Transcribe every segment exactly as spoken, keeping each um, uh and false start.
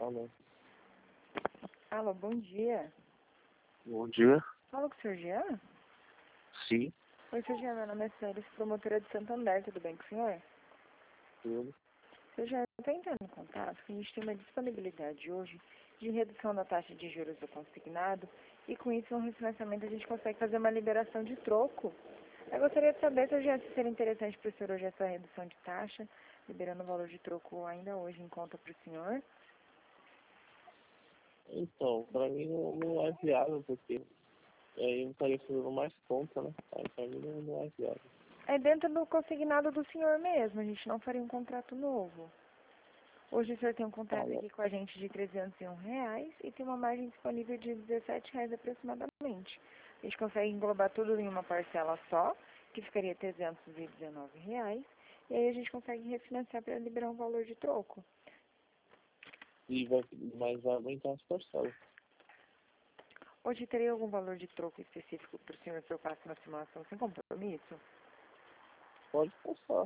Alô. Alô, bom dia. Bom dia. Fala com o senhor Jean? Sim. Oi, senhor Jean, meu nome é Célia, promotora de Santander, tudo bem com o senhor? Tudo. Senhor Jean, eu estou entrando em contato porque a gente tem uma disponibilidade hoje de redução da taxa de juros do consignado e com isso, no refinanciamento, a gente consegue fazer uma liberação de troco. Eu gostaria de saber, senhor Jean, se seria interessante para o senhor hoje essa redução de taxa, liberando o valor de troco ainda hoje em conta para o senhor. Então, pra mim não, não é viável, porque aí eu estaria fazendo mais conta, né? Aí pra mim não, não é viável. É dentro do consignado do senhor mesmo, a gente não faria um contrato novo. Hoje o senhor tem um Tá, contrato né? aqui com a gente de trezentos e um reais e tem uma margem disponível de dezessete reais aproximadamente. A gente consegue englobar tudo em uma parcela só, que ficaria trezentos e dezenove reais, e aí a gente consegue refinanciar para liberar um valor de troco. E vai, mas vai aumentar as parcelas. Hoje teria algum valor de troco específico para o senhor que eu faça uma simulação sem compromisso? Pode passar.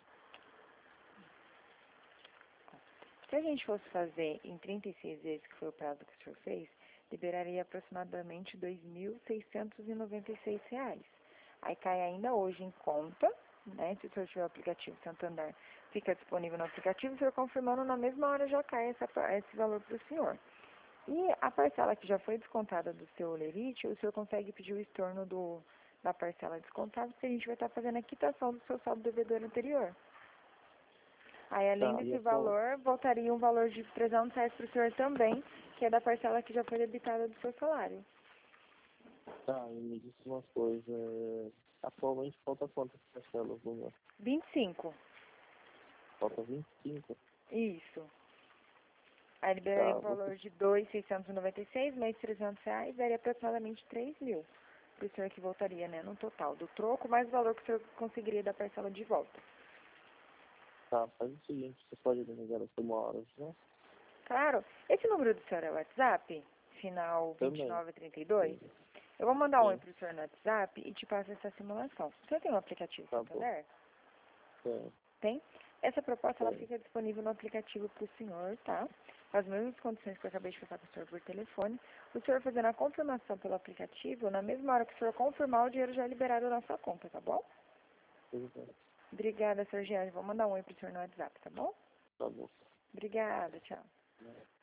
Se a gente fosse fazer em trinta e seis vezes, que foi o prazo que o senhor fez, liberaria aproximadamente dois mil seiscentos e noventa e seis reais. Aí cai ainda hoje em conta, né? Se o senhor tiver o aplicativo Santander, fica disponível no aplicativo, o senhor confirmando, na mesma hora já cai essa, esse valor para o senhor. E a parcela que já foi descontada do seu Olerite, o senhor consegue pedir o estorno do, da parcela descontada, porque a gente vai estar fazendo a quitação do seu saldo devedor anterior. Aí, além Tá, e desse eu tô... valor, voltaria um valor de trezentos reais para o senhor também, que é da parcela que já foi debitada do seu salário. Tá, e me disse uma coisa. é, Atualmente falta quantas parcelas no meu? vinte e cinco. Falta vinte e cinco. Isso. Aí liberaria Tá, um você... valor de dois mil seiscentos e noventa e seis, mais trezentos reais, daria aproximadamente três mil. Para o senhor que voltaria, né, no total do troco, mais o valor que o senhor conseguiria da parcela de volta. Tá, faz o seguinte, você pode me ligar daqui uma hora, né? Claro. Esse número do senhor é o WhatsApp? Final Também. vinte e nove trinta e dois? Eu vou mandar um oi Sim, para o senhor no WhatsApp e te passo essa simulação. O senhor tem um aplicativo tá bom. Santander? Tem, Tem? Essa proposta ela tem. fica disponível no aplicativo para o senhor, tá? Com as mesmas condições que eu acabei de passar para o senhor por telefone. O senhor fazendo a confirmação pelo aplicativo, na mesma hora que o senhor confirmar, o dinheiro já é liberado na sua conta, tá bom? Tudo bem. Obrigada, senhor Gianni. Vou mandar um oi para o senhor no WhatsApp, tá bom? Tá bom. Obrigada, tchau.